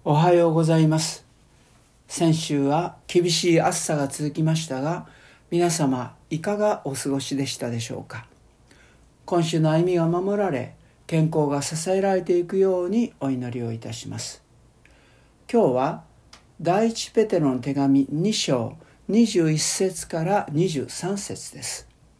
おはようございます。先週は厳しい暑さが続きましたが、皆様いかがお過ごしでしたでしょうか。今週の歩みが守られ、健康が支えられていくようにお祈りをいたします。今日は第一ペテロの手紙2章21節から23節です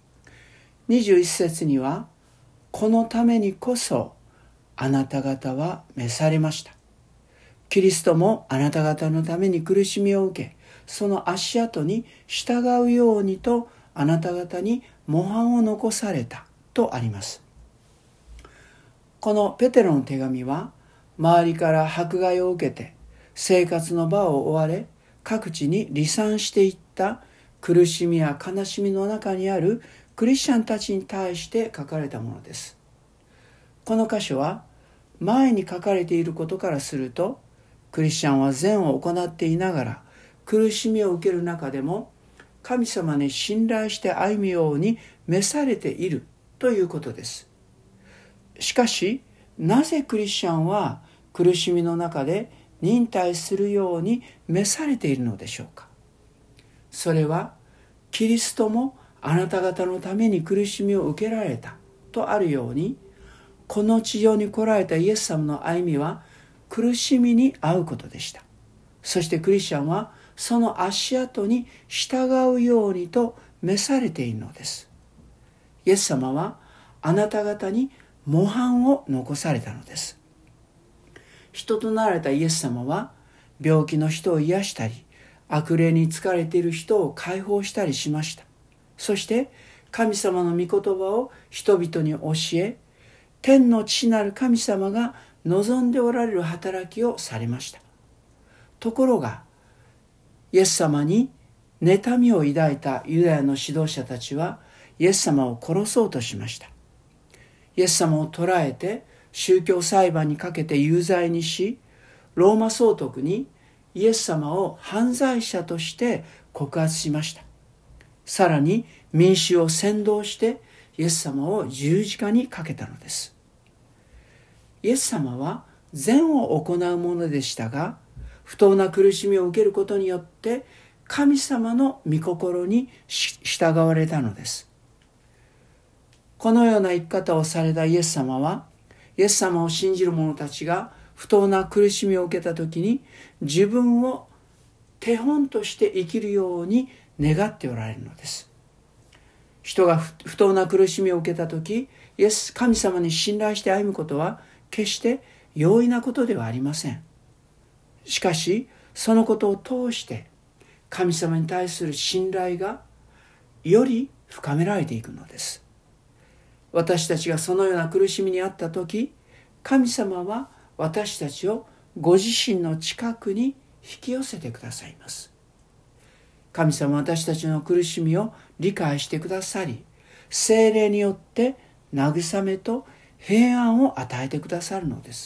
。21節には、このためにこそあなた方は召されました。キリストもあなた方のために苦しみを受け、その足跡に従うようにとあなた方に模範を残されたとあります。このペテロの手紙は、周りから迫害を受けて生活の場を追われ、各地に離散していった苦しみや悲しみの中にあるクリスチャンたちに対して書かれたものです。この箇所は前に書かれていることからすると、クリスチャンは善を行っていながら苦しみを受ける中でも神様に信頼して歩むように召されているということです。しかし、なぜクリスチャンは苦しみの中で忍耐するように召されているのでしょうか。それは、キリストもあなた方のために苦しみを受けられたとあるように、この地上に来られたイエス様の歩みは苦しみに遭うことでした。そしてクリスチャンはその足跡に従うようにと召されているのです。イエス様はあなた方に模範を残されたのです。人となられたイエス様は、病気の人を癒したり、悪霊に疲れている人を解放したりしました。そして神様の御言葉を人々に教え、天の父なる神様が望んでおられる働きをされました。ところが、イエス様に妬みを抱いたユダヤの指導者たちはイエス様を殺そうとしました。イエス様を捕らえて宗教裁判にかけて有罪にし、ローマ総督にイエス様を犯罪者として告発しました。さらに民衆を扇動してイエス様を十字架にかけたのです。イエス様は善を行うものでしたが、不当な苦しみを受けることによって神様の御心に従われたのです。このような生き方をされたイエス様は、イエス様を信じる者たちが不当な苦しみを受けたときに、自分を手本として生きるように願っておられるのです。人が不当な苦しみを受けたとき、神様に信頼して歩むことは決して容易なことではありません。しかし、そのことを通して神様に対する信頼がより深められていくのです。私たちがそのような苦しみにあったとき、神様は私たちをご自身の近くに引き寄せてくださいます。神様は私たちの苦しみを理解してくださり、聖霊によって慰めと平安を与えてくださるのです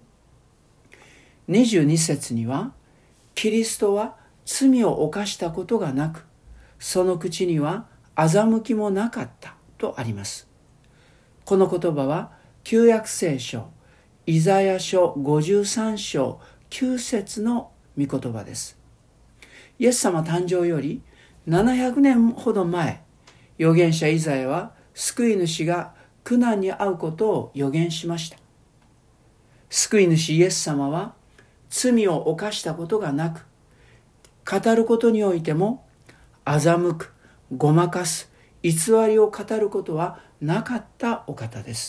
。22節には、キリストは罪を犯したことがなく、その口には欺きもなかったとあります。この言葉は旧約聖書イザヤ書53章9節の御言葉です。イエス様誕生より700年ほど前、預言者イザヤは救い主が苦難に遭うことを予言しました。救い主イエス様は罪を犯したことがなく、語ることにおいても欺く、ごまかす、偽りを語ることはなかったお方です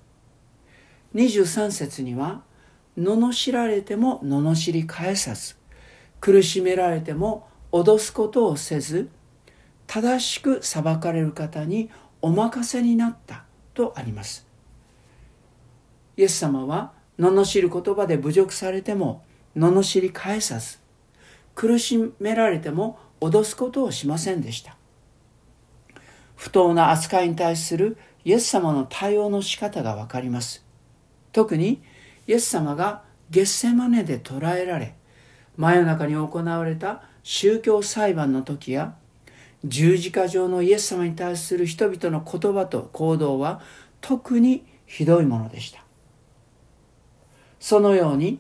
。23節には、罵られても罵り返さず、苦しめられても脅すことをせず、正しく裁かれる方にお任せになったとあります。イエス様は罵る言葉で侮辱されても罵り返さず、苦しめられても脅すことをしませんでした。不当な扱いに対するイエス様の対応の仕方がわかります。特にイエス様がゲッセマネで捕らえられ、真夜中に行われた宗教裁判の時や、十字架上のイエス様に対する人々の言葉と行動は特にひどいものでした。そのように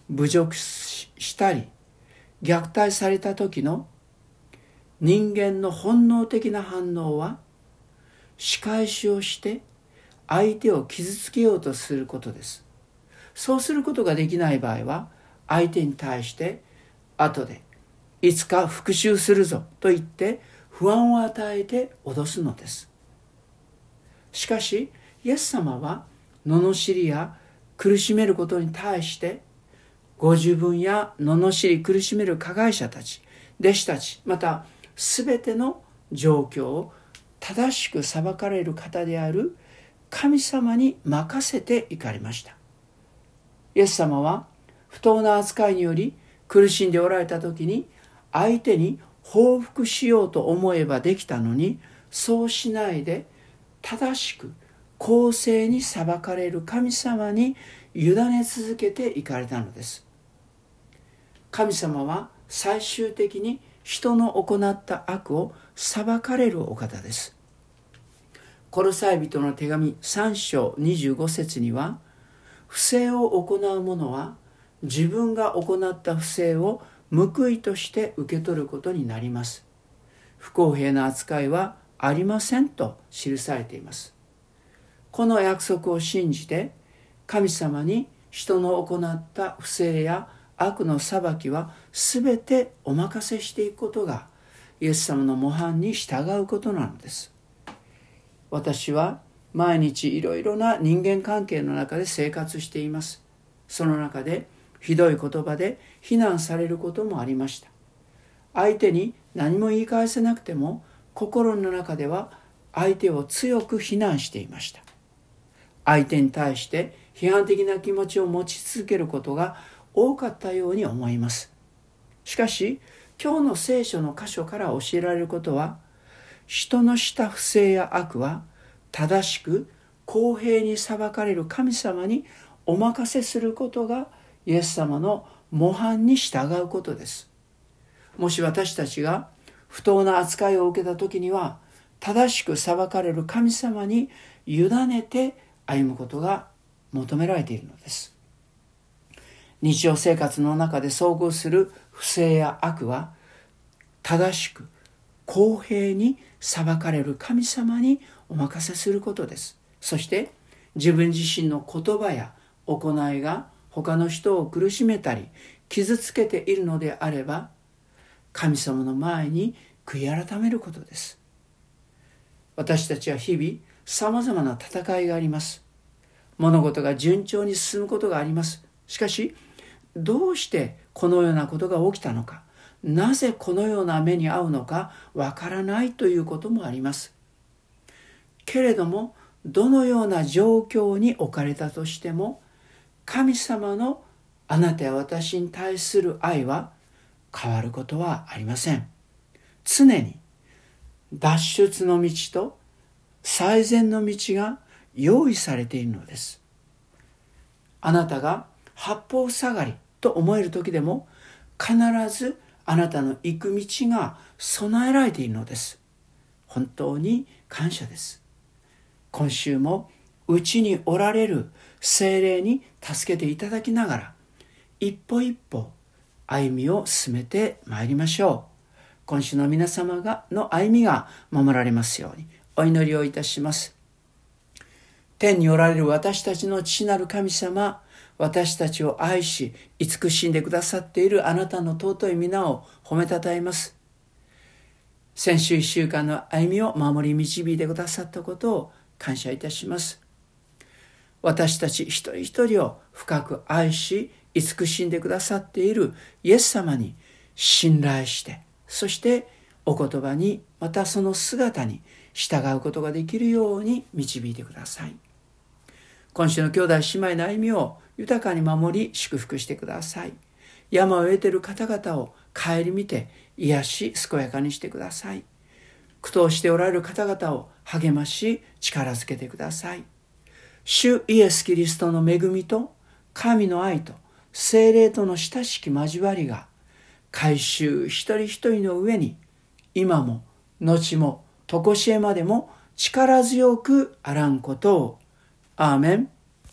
侮辱したり虐待された時の人間の本能的な反応は、仕返しをして相手を傷つけようとすることです。そうすることができない場合は、相手に対して後でいつか復讐するぞと言って不安を与えて脅すのです。しかしイエス様は罵りや苦しめることに対して、ご自分や罵り苦しめる加害者たち、弟子たち、またすべての状況を正しく裁かれる方である神様に任せていかれました。イエス様は不当な扱いにより苦しんでおられた時に、相手に報復しようと思えばできたのに、そうしないで正しく公正に裁かれる神様に委ね続けていかれたのです。神様は最終的に人の行った悪を裁かれるお方です。コロサイ人の手紙3章25節には、不正を行う者は自分が行った不正を報いとして受け取ることになります。不公平な扱いはありませんと記されています。この約束を信じて、神様に人の行った不正や悪の裁きはすべてお任せしていくことが、イエス様の模範に従うことなのです。私は毎日いろいろな人間関係の中で生活しています。その中でひどい言葉で非難されることもありました。相手に何も言い返せなくても、心の中では相手を強く非難していました。相手に対して批判的な気持ちを持ち続けることが多かったように思います。しかし、今日の聖書の箇所から教えられることは、人のした不正や悪は正しく公平に裁かれる神様にお任せすることがイエス様の模範に従うことです。もし私たちが不当な扱いを受けた時には、正しく裁かれる神様に委ねて歩むことが求められているのです。日常生活の中で遭遇する不正や悪は、正しく公平に裁かれる神様にお任せすることです。そして自分自身の言葉や行いが他の人を苦しめたり傷つけているのであれば、神様の前に悔い改めることです。私たちは日々さまざまな戦いがあります。物事が順調に進むことがあります。しかし、どうしてこのようなことが起きたのか、なぜこのような目に遭うのかわからないということもあります。けれども、どのような状況に置かれたとしても、神様のあなたや私に対する愛は変わることはありません。常に脱出の道と最善の道が用意されているのです。あなたが八方塞がりと思える時でも、必ずあなたの行く道が備えられているのです。本当に感謝です。今週もうちにおられる聖霊に助けていただきながら、一歩一歩歩みを進めてまいりましょう。今週の皆様の歩みが守られますようにお祈りをいたします。天におられる私たちの父なる神様、私たちを愛し慈しんでくださっているあなたの尊い皆を褒めたたえます。先週1週間の歩みを守り導いてくださったことを感謝いたします。私たち一人一人を深く愛し慈しんでくださっているイエス様に信頼して、そしてお言葉にまたその姿に従うことができるように導いてください。今週の兄弟姉妹の歩みを豊かに守り祝福してください。山を得ている方々を顧みて癒し健やかにしてください。苦闘しておられる方々を励まし力づけてください。主イエスキリストの恵みと神の愛と聖霊との親しき交わりが改宗一人一人の上に今も後も常しえまでも力強くあらんことを。アーメン。